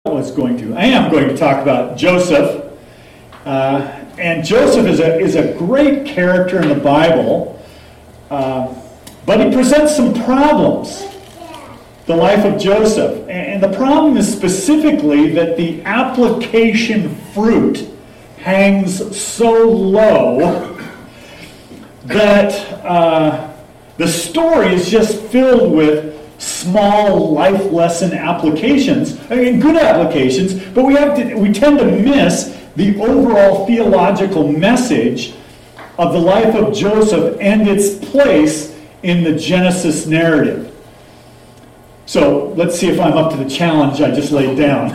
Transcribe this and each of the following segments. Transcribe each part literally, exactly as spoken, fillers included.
was going to. I am going to talk about Joseph. Uh, and Joseph is a, is a great character in the Bible, uh, but he presents some problems, the life of Joseph. And the problem is specifically that the application fruit hangs so low that uh, the story is just filled with small life lesson applications, I mean good applications, but we have to, we tend to miss the overall theological message of the life of Joseph and its place in the Genesis narrative. So let's see if I'm up to the challenge I just laid down.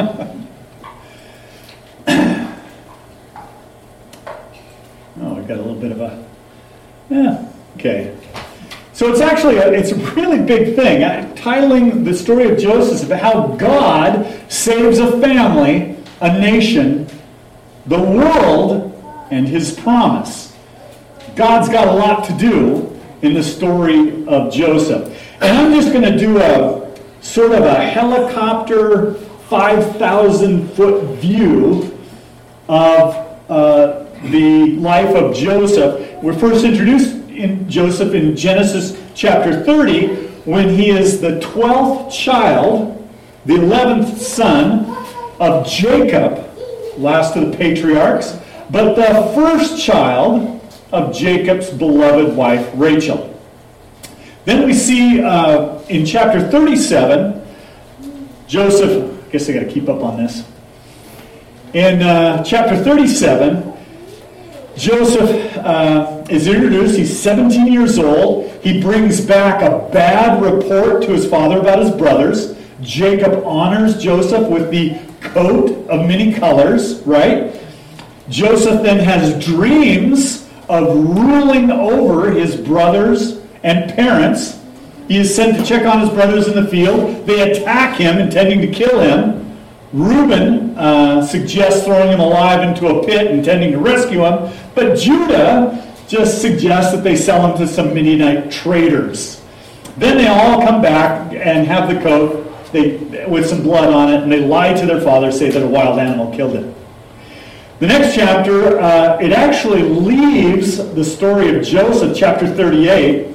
Oh, I got a little bit of a, yeah, okay. So it's actually, a, it's a really big thing. I'm titling the story of Joseph about how God saves a family, a nation, the world, and his promise. God's got a lot to do in the story of Joseph. And I'm just going to do a sort of a helicopter five thousand foot view of uh, the life of Joseph. We're first introduced in Joseph in Genesis chapter thirty, when he is the twelfth child, the eleventh son of Jacob, last of the patriarchs, but the first child of Jacob's beloved wife Rachel. Then we see uh, in chapter thirty-seven, Joseph, I guess I got to keep up on this. In uh, chapter thirty-seven, Joseph uh, is introduced. He's seventeen years old. He brings back a bad report to his father about his brothers. Jacob honors Joseph with the coat of many colors, right? Joseph then has dreams of ruling over his brothers and parents. He is sent to check on his brothers in the field. They attack him, intending to kill him. Reuben uh, suggests throwing him alive into a pit, intending to rescue him. But Judah just suggests that they sell him to some Midianite traders. Then they all come back and have the coat they, with some blood on it, and they lie to their father, say that a wild animal killed it. The next chapter, uh, it actually leaves the story of Joseph, chapter thirty-eight,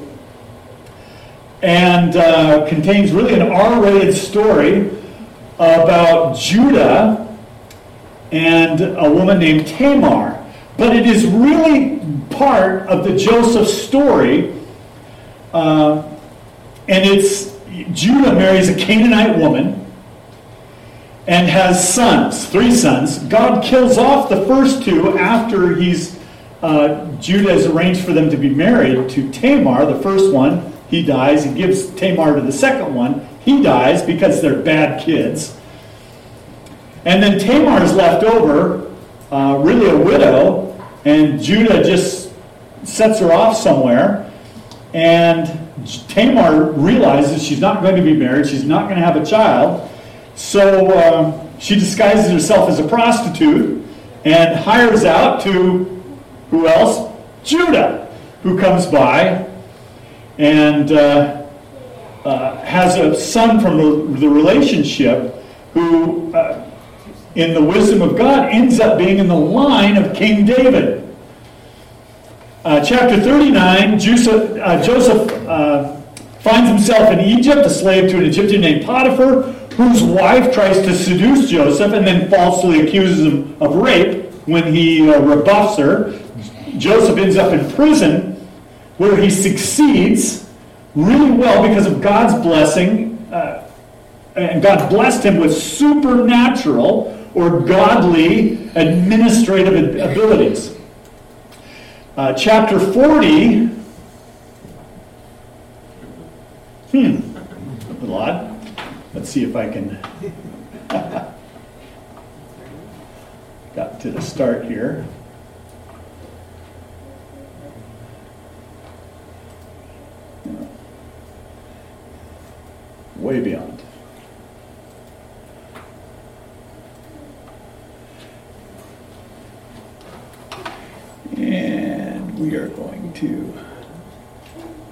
and uh, contains really an R-rated story about Judah and a woman named Tamar. But it is really part of the Joseph story. Uh, and it's Judah marries a Canaanite woman and has sons, three sons. God kills off the first two after he's uh, Judah has arranged for them to be married to Tamar, the first one. He dies. He gives Tamar to the second one. He dies because they're bad kids. And then Tamar is left over, uh, really a widow, and Judah just sets her off somewhere. And Tamar realizes she's not going to be married. She's not going to have a child. So uh, she disguises herself as a prostitute and hires out to, who else? Judah, who comes by and uh, uh, has a son from the, the relationship who, uh, in the wisdom of God, ends up being in the line of King David. Uh, chapter thirty-nine, Joseph, uh, Joseph uh, finds himself in Egypt, a slave to an Egyptian named Potiphar, whose wife tries to seduce Joseph and then falsely accuses him of rape when he uh, rebuffs her. Joseph ends up in prison, where he succeeds really well because of God's blessing. Uh, and God blessed him with supernatural or godly administrative abilities. Uh, chapter forty, hmm, a little odd. Let's see if I can, got to the start here. Way beyond. And we are going to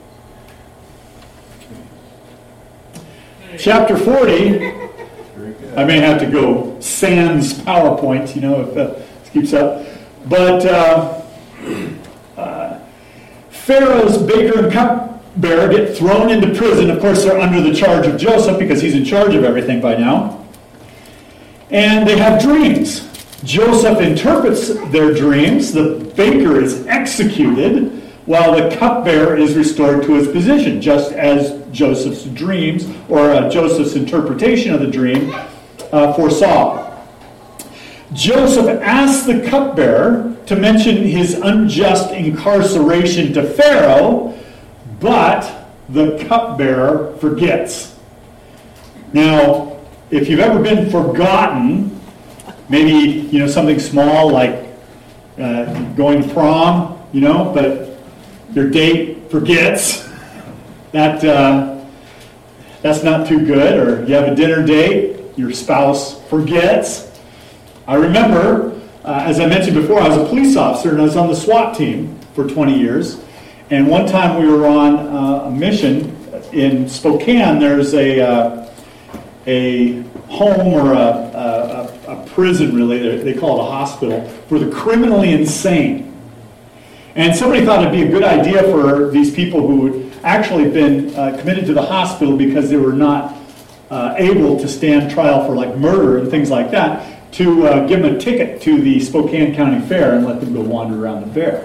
chapter forty. Very good. I may have to go sans PowerPoint, you know, if uh, this keeps up. But uh, uh, Pharaoh's baker and cupbearer get thrown into prison. Of course, they're under the charge of Joseph because he's in charge of everything by now. And they have dreams. Joseph interprets their dreams. The baker is executed while the cupbearer is restored to his position, just as Joseph's dreams, or uh, Joseph's interpretation of the dream, uh, foresaw. Joseph asks the cupbearer to mention his unjust incarceration to Pharaoh, but the cupbearer forgets. Now, if you've ever been forgotten, maybe, you know, something small like uh, going to prom, you know, but your date forgets, that uh, that's not too good. Or you have a dinner date, your spouse forgets. I remember, uh, as I mentioned before, I was a police officer and I was on the SWAT team for twenty years. And one time we were on uh, a mission in Spokane. There's a uh, a home or a, a, a prison, really, they call it a hospital, for the criminally insane. And somebody thought it'd be a good idea for these people who had actually been uh, committed to the hospital because they were not uh, able to stand trial for like murder and things like that, to uh, give them a ticket to the Spokane County Fair and let them go wander around the fair.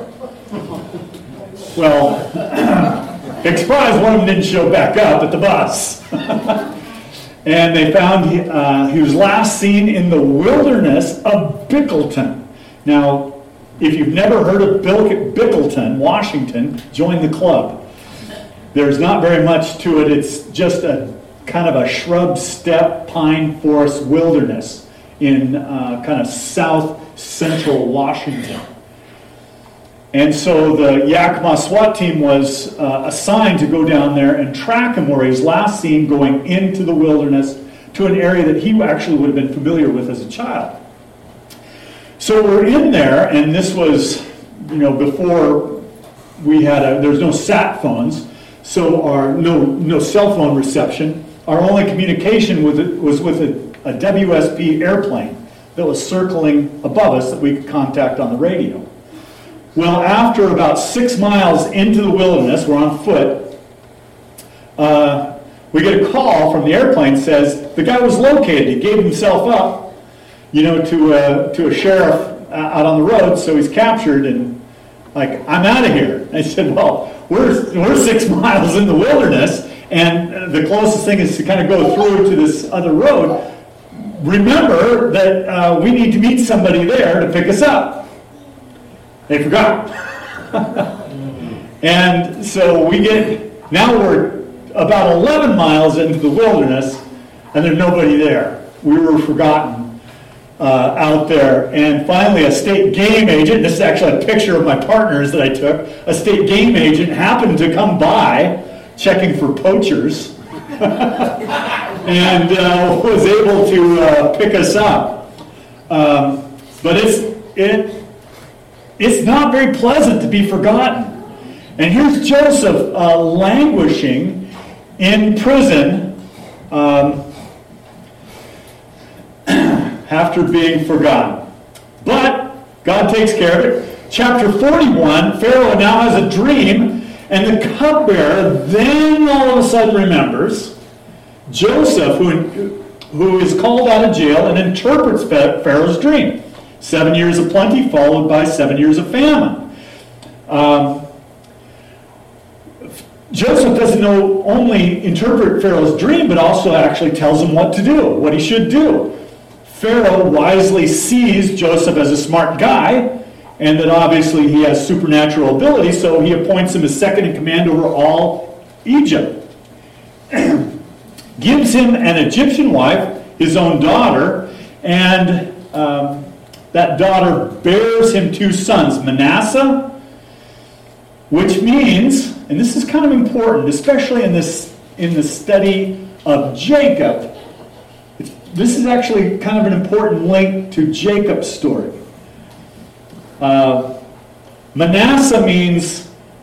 Well, big surprise, one of them didn't show back up at the bus. And they found he, uh, he was last seen in the wilderness of Bickleton. Now, if you've never heard of Bickleton, Washington, join the club. There's not very much to it. It's just a kind of a shrub, steppe, pine forest wilderness in uh, kind of south central Washington. And so the Yakima SWAT team was uh, assigned to go down there and track him where he was last seen going into the wilderness to an area that he actually would have been familiar with as a child. So we're in there, and this was, you know, before we had a, there's no sat phones, so our no no cell phone reception. Our only communication with it was with a, a W S P airplane that was circling above us that we could contact on the radio. Well, after about six miles into the wilderness, we're on foot, uh, we get a call from the airplane that says the guy was located. He gave himself up, you know, to a, to a sheriff out on the road, so he's captured, and like, I'm out of here. I said, well, we're, we're six miles in the wilderness, and the closest thing is to kind of go through to this other road. Remember that uh, we need to meet somebody there to pick us up. They forgot. And so we get, now we're about eleven miles into the wilderness, and there's nobody there. We were forgotten uh, out there. And finally, a state game agent, this is actually a picture of my partners that I took, a state game agent happened to come by checking for poachers and uh, was able to uh, pick us up. Um, but it's it. It's not very pleasant to be forgotten. And here's Joseph uh, languishing in prison um, after being forgotten. But God takes care of it. Chapter forty-one, Pharaoh now has a dream, and the cupbearer then all of a sudden remembers Joseph, who, who is called out of jail and interprets Pharaoh's dream. Seven years of plenty followed by seven years of famine. Um, Joseph doesn't know only interpret Pharaoh's dream, but also actually tells him what to do, what he should do. Pharaoh wisely sees Joseph as a smart guy, and that obviously he has supernatural ability, so he appoints him as second in command over all Egypt. Gives him an Egyptian wife, his own daughter, and um, that daughter bears him two sons, Manasseh, which means, and this is kind of important, especially in this in the study of Jacob, it's, this is actually kind of an important link to Jacob's story. Uh, Manasseh means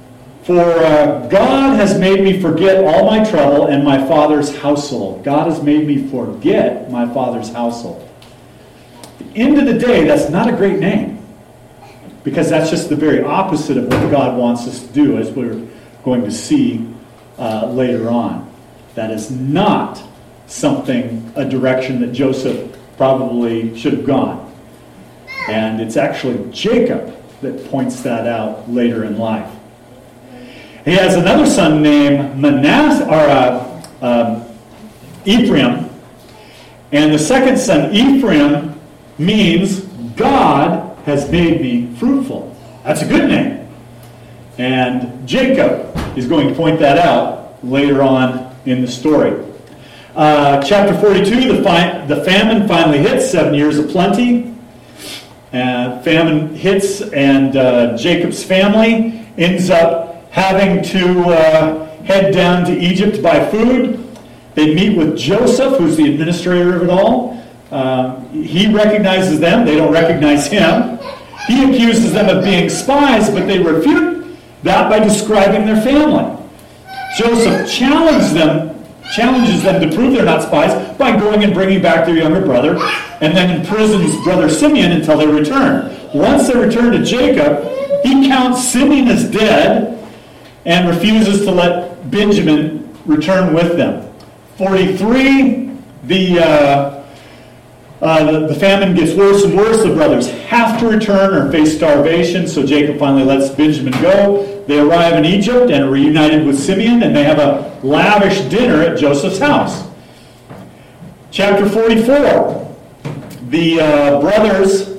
For uh, God has made me forget all my trouble and my father's household. God has made me forget my father's household. At the end of the day, that's not a great name. Because that's just the very opposite of what God wants us to do, as we're going to see uh, later on. That is not something, a direction that Joseph probably should have gone. And it's actually Jacob that points that out later in life. He has another son named Manasseh, or uh, um, Ephraim. And the second son, Ephraim, means God has made me fruitful. That's a good name. And Jacob is going to point that out later on in the story. Uh, chapter forty-two, the, fi- the famine finally hits, seven years of plenty. Uh, famine hits, and uh, Jacob's family ends up having to uh, head down to Egypt to buy food. They meet with Joseph, who's the administrator of it all. Uh, he recognizes them. They don't recognize him. He accuses them of being spies, but they refute that by describing their family. Joseph challenges them, challenges them to prove they're not spies by going and bringing back their younger brother, and then imprisons brother Simeon until they return. Once they return to Jacob, he counts Simeon as dead and refuses to let Benjamin return with them. forty-three, the, uh, uh, the, the famine gets worse and worse. The brothers have to return or face starvation, so Jacob finally lets Benjamin go. They arrive in Egypt and are reunited with Simeon, and they have a lavish dinner at Joseph's house. Chapter forty-four, the uh, brothers,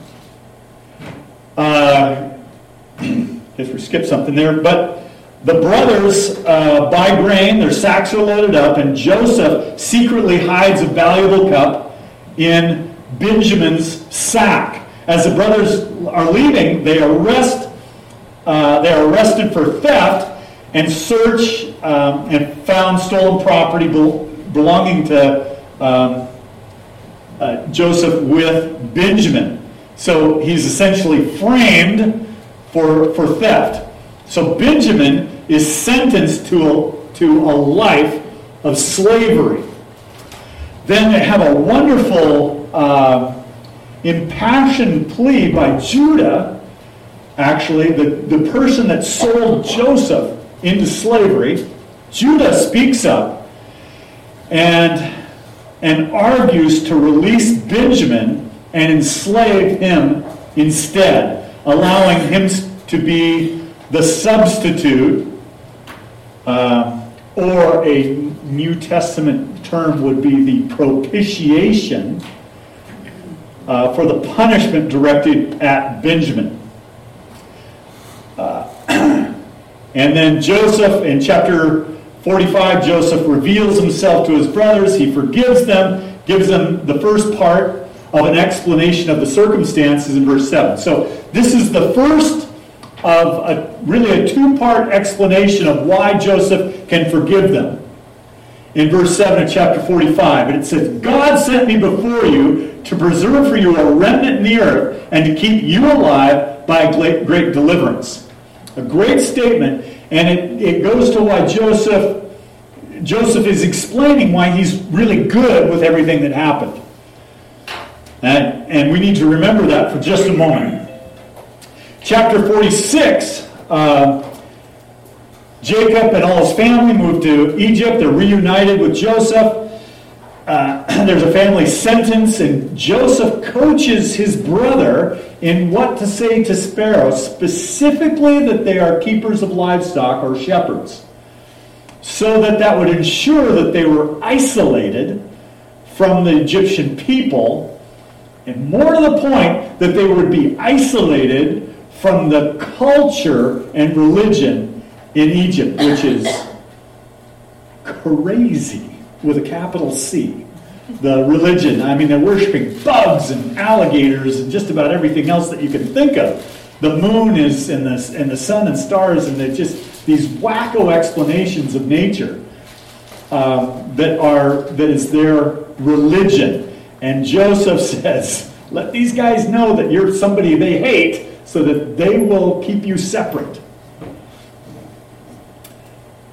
uh, I guess we skipped something there, but the brothers uh, buy grain, their sacks are loaded up, and Joseph secretly hides a valuable cup in Benjamin's sack. As the brothers are leaving, they arrest, uh, they are arrested for theft and search um, and found stolen property bel- belonging to um, uh, Joseph with Benjamin. So he's essentially framed for, for theft. So Benjamin is sentenced to a, to a life of slavery. Then they have a wonderful uh, impassioned plea by Judah, actually, the, the person that sold Joseph into slavery. Judah speaks up and, and argues to release Benjamin and enslave him instead, allowing him to be the substitute, uh, or a New Testament term would be the propitiation uh, for the punishment directed at Benjamin. Uh, and then Joseph, in chapter forty-five, Joseph reveals himself to his brothers. He forgives them, gives them the first part of an explanation of the circumstances in verse seven. So this is the first of a, really a two-part explanation of why Joseph can forgive them. In verse seven of chapter forty-five, and it says, God sent me before you to preserve for you a remnant in the earth and to keep you alive by a great, great deliverance. A great statement, and it, it goes to why Joseph, Joseph is explaining why he's really good with everything that happened. And, and we need to remember that for just a moment. Chapter forty-six, uh, Jacob and all his family moved to Egypt. They're reunited with Joseph. Uh, there's a family sentence, and Joseph coaches his brother in what to say to sparrows, specifically that they are keepers of livestock or shepherds, so that that would ensure that they were isolated from the Egyptian people, and more to the point, that they would be isolated from the culture and religion in Egypt, which is crazy with a capital C. The religion, I mean, they're worshiping bugs and alligators and just about everything else that you can think of. The moon is, and the, and the sun and stars, and they're just these wacko explanations of nature um, that are that is their religion. And Joseph says, let these guys know that you're somebody they hate, so that they will keep you separate.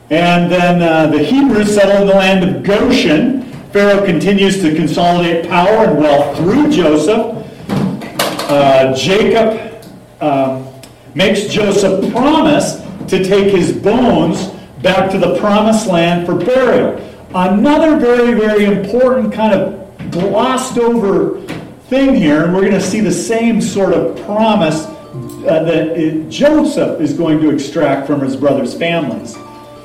And then uh, the Hebrews settle in the land of Goshen. Pharaoh continues to consolidate power and wealth through Joseph. Uh, Jacob um, makes Joseph promise to take his bones back to the promised land for burial. Another very, very important kind of glossed over thing here, and we're going to see the same sort of promise uh, that it, Joseph is going to extract from his brothers' families.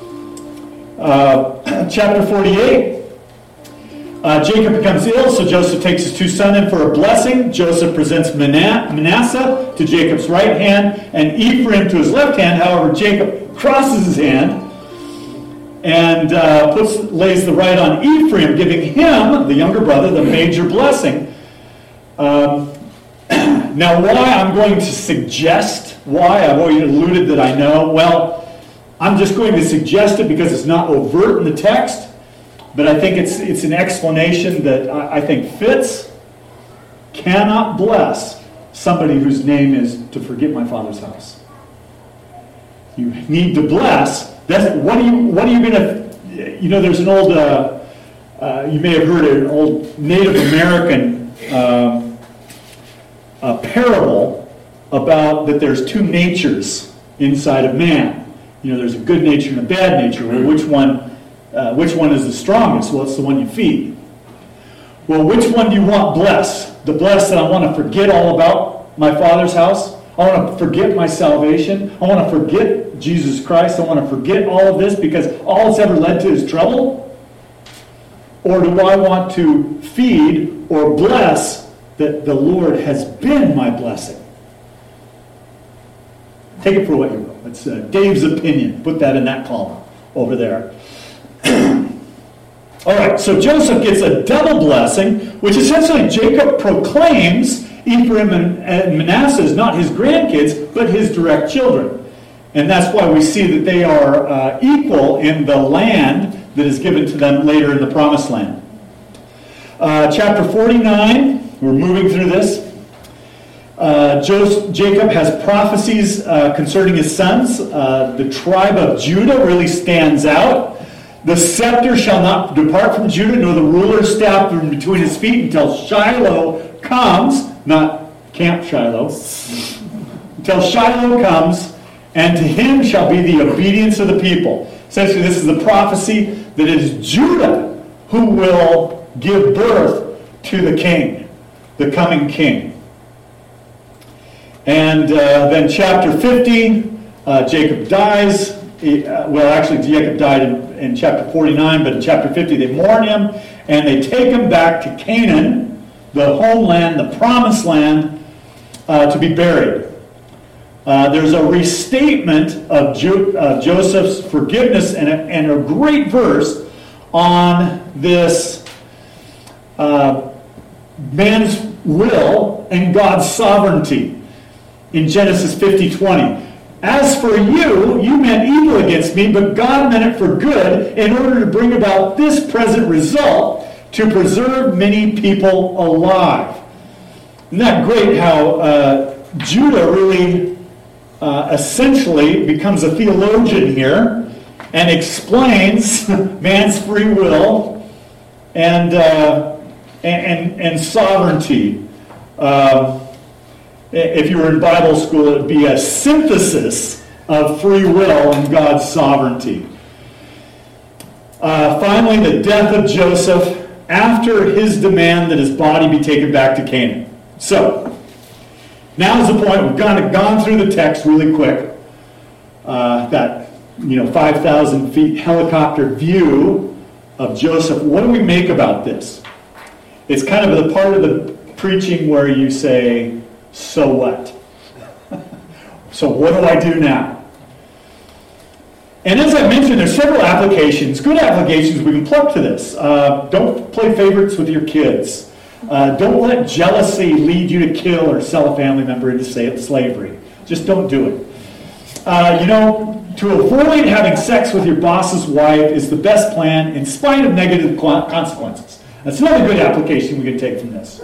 Uh, chapter forty-eight, uh, Jacob becomes ill, so Joseph takes his two sons in for a blessing. Joseph presents Manasseh to Jacob's right hand and Ephraim to his left hand. However, Jacob crosses his hand and uh, puts, lays the right on Ephraim, giving him, the younger brother, the major blessing. Um, now, why I'm going to suggest, why, I've already alluded that I know, well, I'm just going to suggest it because it's not overt in the text, but I think it's it's an explanation that I, I think fits. Cannot bless somebody whose name is to forget my Father's house. You need to bless. That's, what are you what are you going to, you know, there's an old, uh, uh, you may have heard of an old Native American um, uh, parable about that there's two natures inside of man. You know, there's a good nature and a bad nature. Well, which one, uh, which one is the strongest? Well, it's the one you feed. Well, which one do you want blessed? The blessed that I want to forget all about my Father's house? I want to forget my salvation? I want to forget Jesus Christ? I want to forget all of this because all it's ever led to is trouble? Or do I want to feed or bless that the Lord has been my blessing? Take it for what you will. It's uh, Dave's opinion. Put that in that column over there. All right, so Joseph gets a double blessing, which essentially Jacob proclaims Ephraim and, and Manasseh as not his grandkids, but his direct children. And that's why we see that they are uh, equal in the land that is given to them later in the Promised Land. Uh, chapter forty-nine, we're moving through this. Uh, Joseph, Jacob has prophecies uh, concerning his sons. Uh, the tribe of Judah really stands out. The scepter shall not depart from Judah, nor the ruler's staff from between his feet until Shiloh comes, not Camp Shiloh, until Shiloh comes, and to him shall be the obedience of the people. Essentially, this is the prophecy that it is Judah who will give birth to the king, the coming king. And uh, then chapter fifty, uh, Jacob dies. He, uh, well, actually, Jacob died in, in chapter forty-nine, but in chapter fifty they mourn him, and they take him back to Canaan, the homeland, the promised land, uh, to be buried. Uh, there's a restatement of Jo- uh, Joseph's forgiveness and a, and a great verse on this uh, man's will and God's sovereignty. In Genesis fifty twenty. As for you, you meant evil against me, but God meant it for good in order to bring about this present result, to preserve many people alive. Isn't that great how uh, Judah really uh, essentially becomes a theologian here and explains man's free will and, uh, and, and, and sovereignty. Um, If you were in Bible school, it would be a synthesis of free will and God's sovereignty. Uh, finally, the death of Joseph after his demand that his body be taken back to Canaan. So, now is the point. We've kind of gone through the text really quick. Uh, that, you know, five thousand feet helicopter view of Joseph. What do we make about this? It's kind of the part of the preaching where you say, so what? So what do I do now? And as I mentioned, there's several applications, good applications we can plug to this. Uh, don't play favorites with your kids. Uh, don't let jealousy lead you to kill or sell a family member into slavery. Just don't do it. Uh, you know, to avoid having sex with your boss's wife is the best plan in spite of negative consequences. That's another good application we can take from this.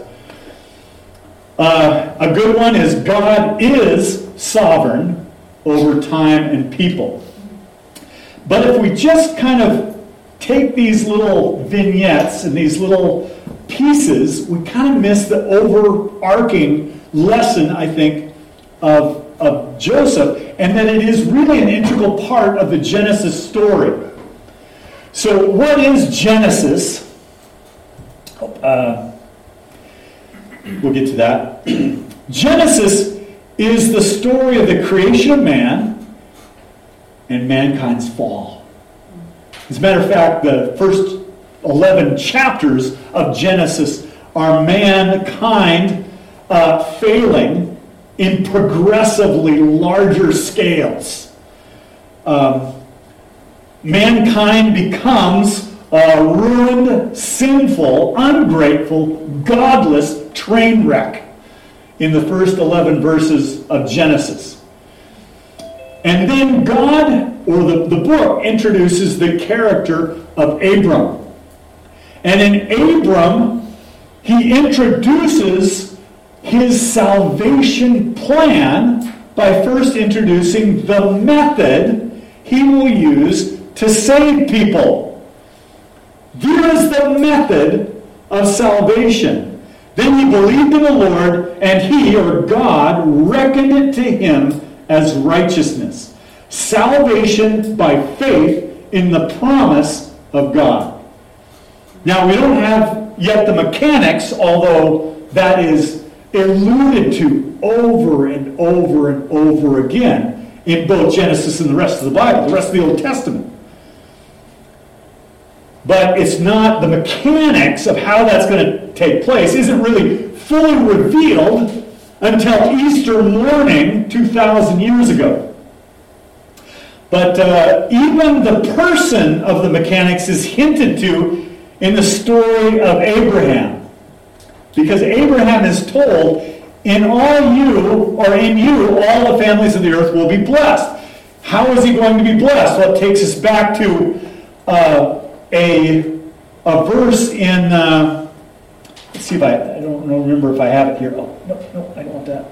Uh, a good one is God is sovereign over time and people. But if we just kind of take these little vignettes and these little pieces, we kind of miss the overarching lesson, I think, of, of Joseph, and that it is really an integral part of the Genesis story. So what is Genesis? Uh, we'll get to that. Genesis is the story of the creation of man and mankind's fall. As a matter of fact, the first eleven chapters of Genesis are mankind uh, failing in progressively larger scales. Um, mankind becomes a ruined, sinful, ungrateful, godless train wreck in the first eleven verses of Genesis. And then God, or the, the book, introduces the character of Abram. And in Abram, he introduces his salvation plan by first introducing the method he will use to save people. Here is the method of salvation. Then he believed in the Lord, and he, or God, reckoned it to him as righteousness. Salvation by faith in the promise of God. Now, we don't have yet the mechanics, although that is alluded to over and over and over again in both Genesis and the rest of the Bible, the rest of the Old Testament. But it's not the mechanics of how that's going to take place isn't really fully revealed until Easter morning two thousand years ago. But uh, even the person of the mechanics is hinted to in the story of Abraham. Because Abraham is told, in all you, or in you, all the families of the earth will be blessed. How is he going to be blessed? Well, it takes us back to uh, a, a verse in, uh, let's see if I, I don't remember if I have it here. Oh, no, no, I don't want that.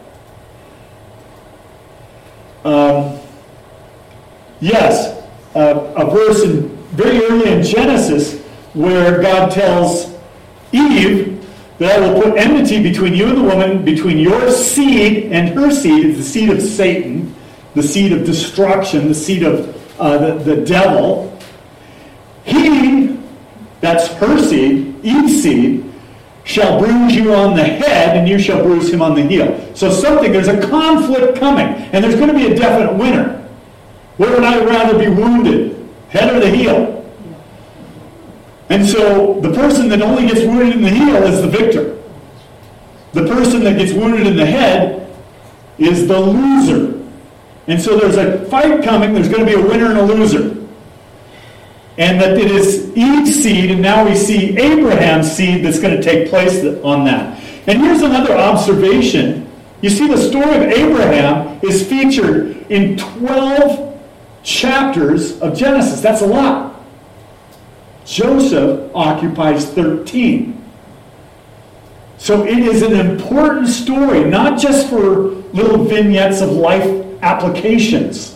Um, yes, uh, a verse in, very early in Genesis where God tells Eve that I will put enmity between you and the woman, between your seed and her seed, the seed of Satan, the seed of destruction, the seed of uh, the, the devil. He, that's her seed, Eve's seed, shall bruise you on the head, and you shall bruise him on the heel. So something, there's a conflict coming, and there's going to be a definite winner. Where would I rather be wounded, head or the heel? And so the person that only gets wounded in the heel is the victor. The person that gets wounded in the head is the loser. And so there's a fight coming, there's going to be a winner and a loser. And that it is Eve's seed, and now we see Abraham's seed that's going to take place on that. And here's another observation. You see, the story of Abraham is featured in twelve chapters of Genesis. That's a lot. Joseph occupies thirteen. So it is an important story, not just for little vignettes of life applications.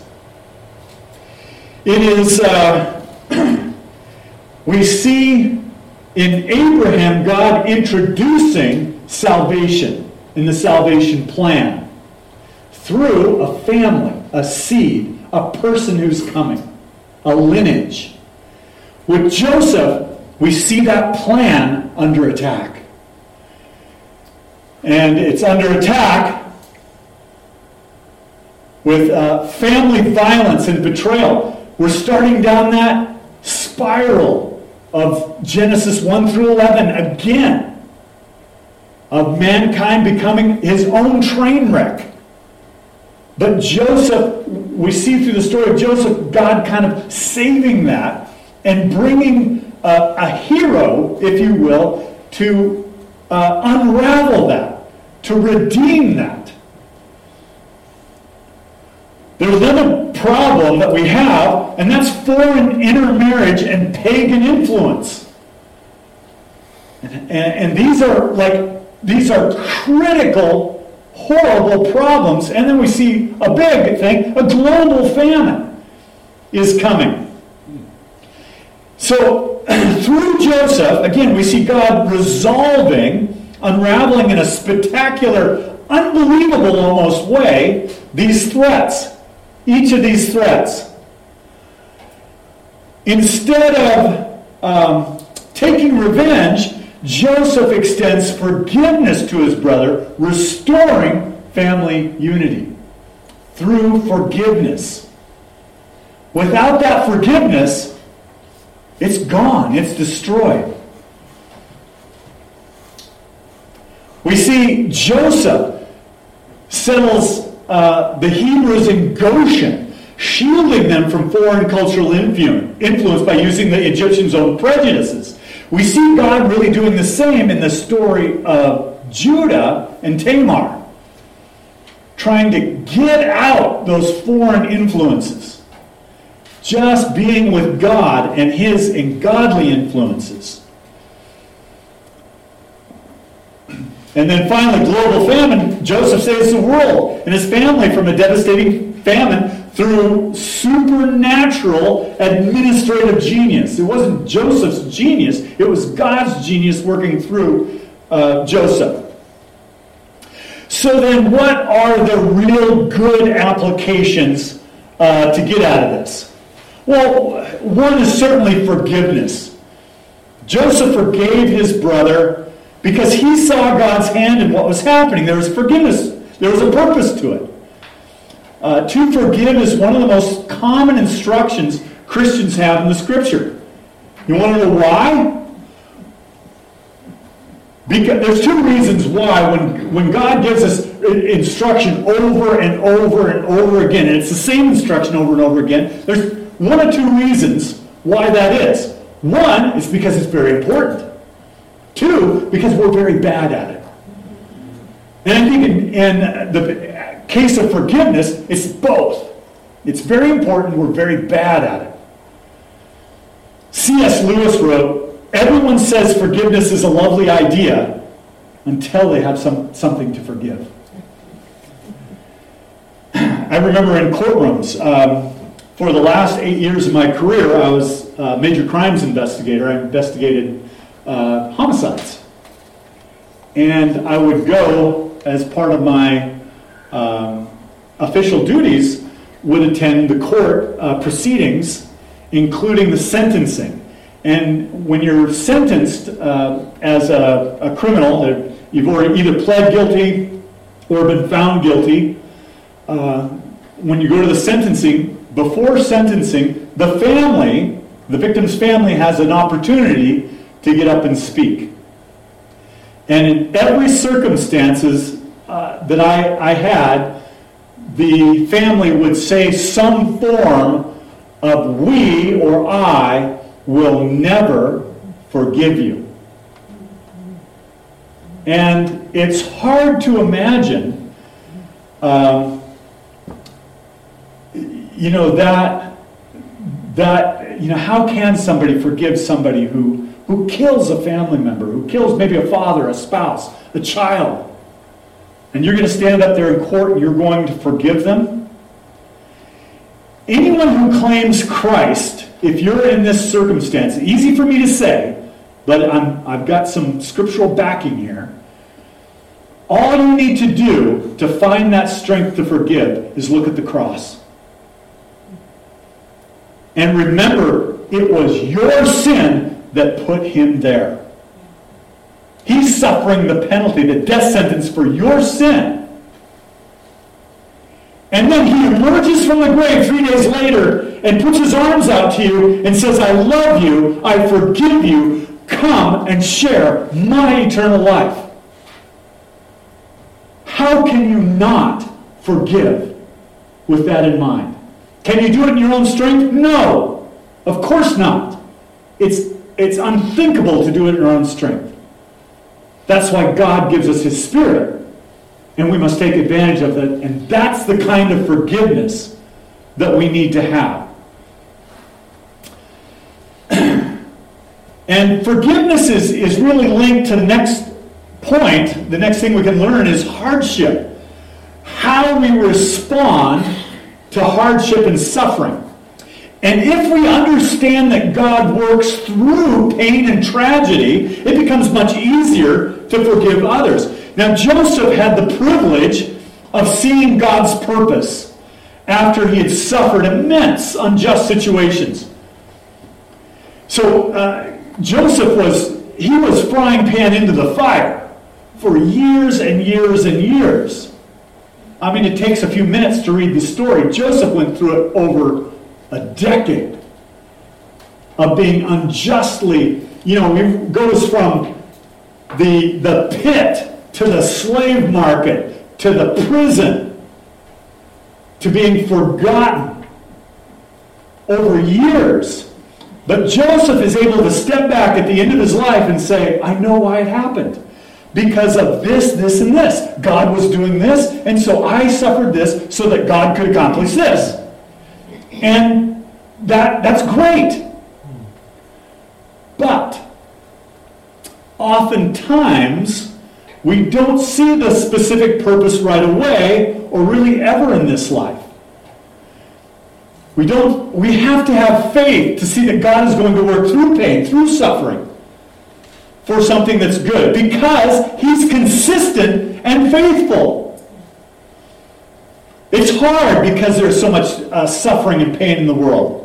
It is... Uh, we see in Abraham God introducing salvation in the salvation plan through a family, a seed, a person who's coming, a lineage. With Joseph, we see that plan under attack. And it's under attack with uh, family violence and betrayal. We're starting down that spiral of Genesis one through eleven again, of mankind becoming his own train wreck. But Joseph, we see through the story of Joseph, God kind of saving that and bringing a, a hero, if you will, to uh, unravel that, to redeem that. There's another problem that we have, and that's foreign intermarriage and pagan influence. And, and, and these are like these are critical, horrible problems. And then we see a big thing: a global famine is coming. So, through Joseph, again, we see God resolving, unraveling in a spectacular, unbelievable almost way, these threats. Each of these threats. Instead of um, taking revenge, Joseph extends forgiveness to his brother, restoring family unity through forgiveness. Without that forgiveness, it's gone. It's destroyed. We see Joseph settles uh, the Hebrews in Goshen, shielding them from foreign cultural influence by using the Egyptians' own prejudices. We see God really doing the same in the story of Judah and Tamar, trying to get out those foreign influences. Just being with God and his and godly influences. And then finally, global famine. Joseph saves the world and his family from a devastating famine through supernatural administrative genius. It wasn't Joseph's genius, it was God's genius working through uh, Joseph. So then, what are the real good applications uh, to get out of this? Well, one is certainly forgiveness. Joseph forgave his brother because he saw God's hand in what was happening. There was forgiveness. There was a purpose to it. Uh, to forgive is one of the most common instructions Christians have in the Scripture. You want to know why? Because there's two reasons why when, when God gives us instruction over and over and over again, and it's the same instruction over and over again, there's one or two reasons why that is. One is because it's very important. Two, because we're very bad at it. And I think in, in the case of forgiveness, it's both. It's very important, we're very bad at it. C S Lewis wrote, "Everyone says forgiveness is a lovely idea until they have some, something to forgive." I remember in courtrooms, um, for the last eight years of my career, I was a major crimes investigator. I investigated uh, homicides. And I would go, as part of my um, official duties, would attend the court uh, proceedings, including the sentencing. And when you're sentenced uh, as a, a criminal, you've already either pled guilty or been found guilty, uh, when you go to the sentencing, before sentencing, the family, the victim's family, has an opportunity to get up and speak. And in every circumstances uh, that I, I had, the family would say some form of "we" or "I will never forgive you." And it's hard to imagine um, You know, that, that, you know, how can somebody forgive somebody who, who kills a family member, who kills maybe a father, a spouse, a child? And you're going to stand up there in court and you're going to forgive them? Anyone who claims Christ, if you're in this circumstance, easy for me to say, but I'm, I've got some scriptural backing here. All you need to do to find that strength to forgive is look at the cross. And remember, it was your sin that put him there. He's suffering the penalty, the death sentence for your sin. And then he emerges from the grave three days later and puts his arms out to you and says, "I love you, I forgive you, come and share my eternal life." How can you not forgive with that in mind? Can you do it in your own strength? No, of course not. It's, it's unthinkable to do it in our own strength. That's why God gives us his Spirit, and we must take advantage of it. And that's the kind of forgiveness that we need to have. And forgiveness is, is really linked to the next point. The next thing we can learn is hardship. How we respond to hardship and suffering. And if we understand that God works through pain and tragedy, it becomes much easier to forgive others. Now, Joseph had the privilege of seeing God's purpose after he had suffered immense unjust situations. So, uh, Joseph was, he was frying pan into the fire for years and years and years. I mean, it takes a few minutes to read the story. Joseph went through it over a decade of being unjustly, you know, he goes from the, the pit to the slave market to the prison to being forgotten over years. But Joseph is able to step back at the end of his life and say, I know why it happened. Because of this, this, and this. God was doing this, and so I suffered this so that God could accomplish this. And that that's great. But oftentimes, we don't see the specific purpose right away or really ever in this life. We don't we have to have faith to see that God is going to work through pain, through suffering, for something that's good, because He's consistent and faithful. It's hard because there's so much uh, suffering and pain in the world.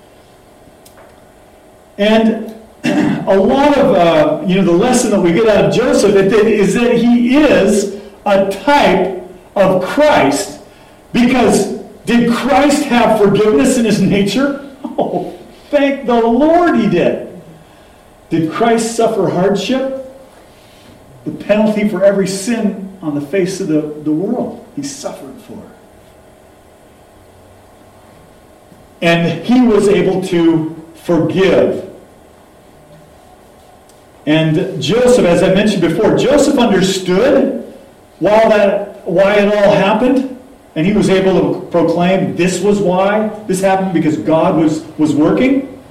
And a lot of, uh, you know, the lesson that we get out of Joseph is that he is a type of Christ. Because did Christ have forgiveness in his nature? Oh, thank the Lord he did. Did Christ suffer hardship? The penalty for every sin on the face of the, the world. He suffered for. And he was able to forgive. And Joseph, as I mentioned before, Joseph understood while that, why it all happened. And he was able to proclaim this was why this happened, because God was, was working.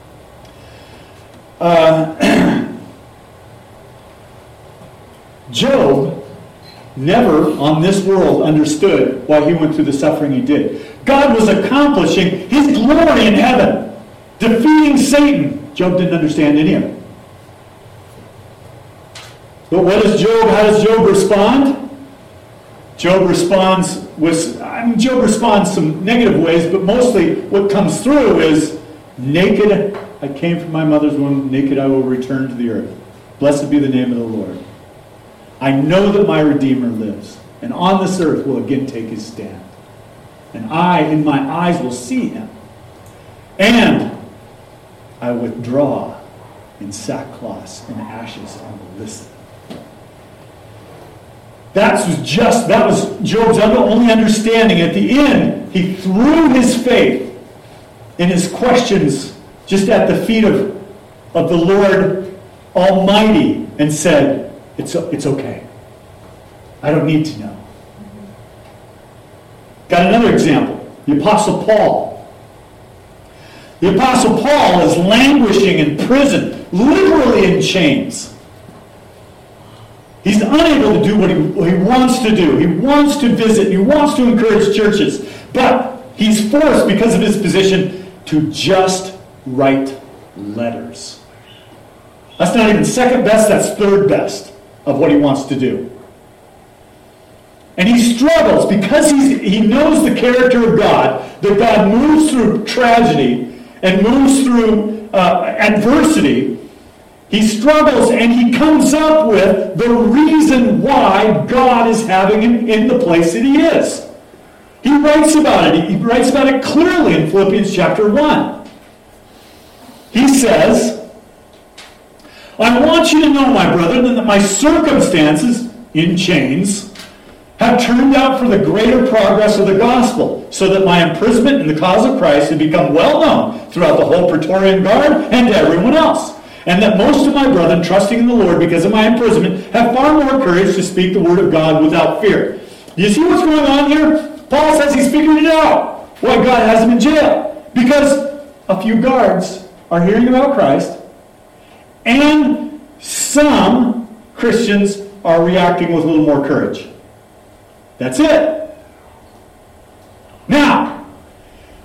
Uh, Job never on this world understood why he went through the suffering he did. God was accomplishing His glory in heaven, defeating Satan. Job didn't understand any of it. But what does Job, how does Job respond? Job responds with, I mean, Job responds some negative ways, but mostly what comes through is, naked I came from my mother's womb, naked I will return to the earth. Blessed be the name of the Lord. I know that my Redeemer lives, and on this earth will again take his stand. And I, in my eyes, will see him. And I withdraw in sackcloth and ashes and will listen. That was just, that was Job's only understanding. At the end, he threw his faith in his questions just at the feet of, of the Lord Almighty and said, it's, it's okay. I don't need to know. Got another example. The Apostle Paul. The Apostle Paul is languishing in prison, literally in chains. He's unable to do what he, what he wants to do. He wants to visit. He wants to encourage churches. But he's forced, because of his position, to just write letters. That's not even second best, that's third best of what he wants to do. And he struggles because he's, he knows the character of God, that God moves through tragedy and moves through uh, adversity. He struggles and he comes up with the reason why God is having him in the place that he is. He writes about it. He writes about it clearly in Philippians chapter one. He says, I want you to know, my brethren, that my circumstances in chains have turned out for the greater progress of the gospel, so that my imprisonment in the cause of Christ had become well known throughout the whole Praetorian Guard and to everyone else. And that most of my brethren, trusting in the Lord because of my imprisonment, have far more courage to speak the word of God without fear. Do you see what's going on here? Paul says he's figured it out, why God has him in jail. Because a few guards are hearing about Christ, and some Christians are reacting with a little more courage. That's it. Now,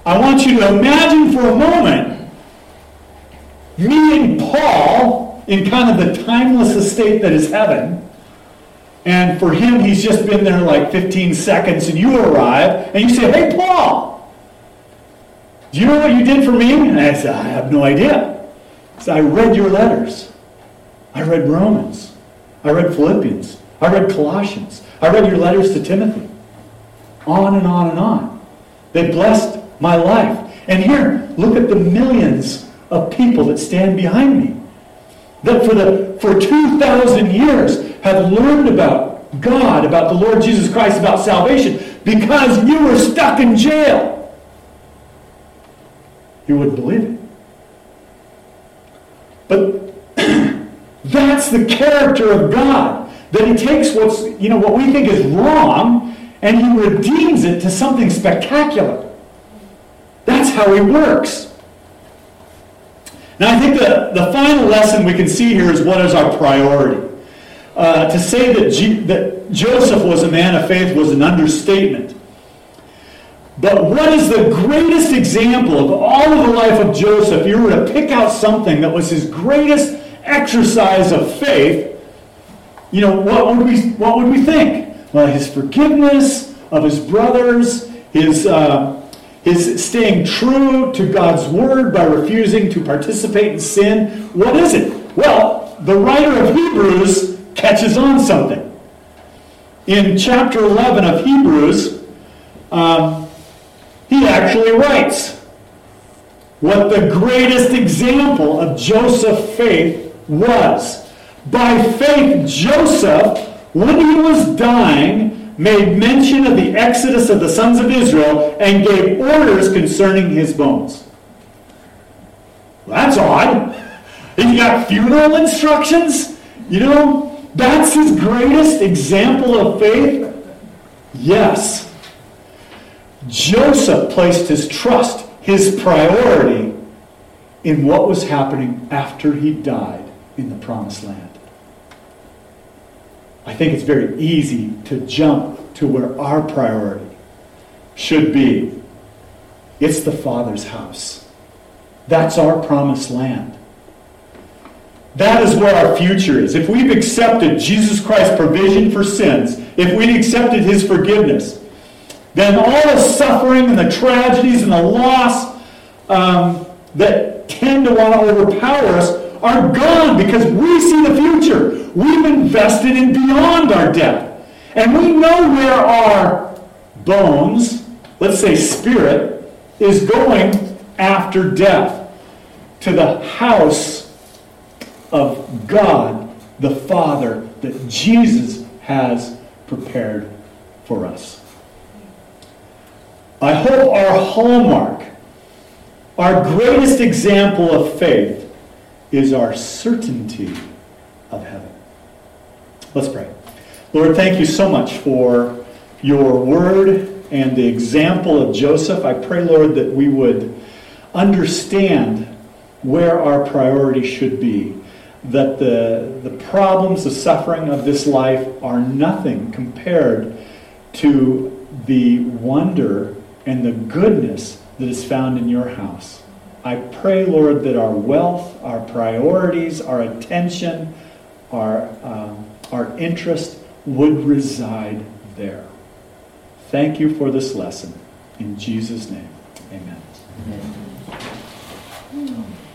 I want you to imagine for a moment meeting Paul in kind of the timeless estate that is heaven. And for him, he's just been there like fifteen seconds, and you arrive, and you say, "Hey, Paul, do you know what you did for me?" And I said, "I have no idea." So I read your letters. I read Romans. I read Philippians. I read Colossians. I read your letters to Timothy. On and on and on. They blessed my life. And here, look at the millions of people that stand behind me. That for the for two thousand years have learned about God, about the Lord Jesus Christ, about salvation, because you were stuck in jail. You wouldn't believe it. But that's the character of God. That He takes what's, you know, what we think is wrong, and He redeems it to something spectacular. That's how He works. Now I think the, the final lesson we can see here is what is our priority. Uh, to say that, G- that Joseph was a man of faith was an understatement. But what is the greatest example of all of the life of Joseph? If you were to pick out something that was his greatest exercise of faith, you know, what would we what would we think? Well, his forgiveness of his brothers, his uh, his staying true to God's word by refusing to participate in sin. What is it? Well, the writer of Hebrews catches on something. In chapter eleven of Hebrews, um, he actually writes what the greatest example of Joseph's faith was. By faith, Joseph, when he was dying, made mention of the exodus of the sons of Israel and gave orders concerning his bones. Well, that's odd. He's got funeral instructions, you know? That's his greatest example of faith? Yes. Joseph placed his trust, his priority, in what was happening after he died in the promised land. I think it's very easy to jump to where our priority should be. It's the Father's house. That's our promised land. That is where our future is. If we've accepted Jesus Christ's provision for sins, if we've accepted His forgiveness, then all the suffering and the tragedies and the loss um, that tend to want to overpower us are gone because we see the future. We've invested in beyond our death. And we know where our bones, let's say spirit, is going after death. To the house of God, the Father, that Jesus has prepared for us. I hope our hallmark, our greatest example of faith, is our certainty of heaven. Let's pray. Lord, thank you so much for your word and the example of Joseph. I pray, Lord, that we would understand where our priority should be. That the, the problems, the suffering of this life are nothing compared to the wonder and the goodness that is found in your house. I pray, Lord, that our wealth, our priorities, our attention, our, um, our interest would reside there. Thank you for this lesson. In Jesus' name, amen. Amen.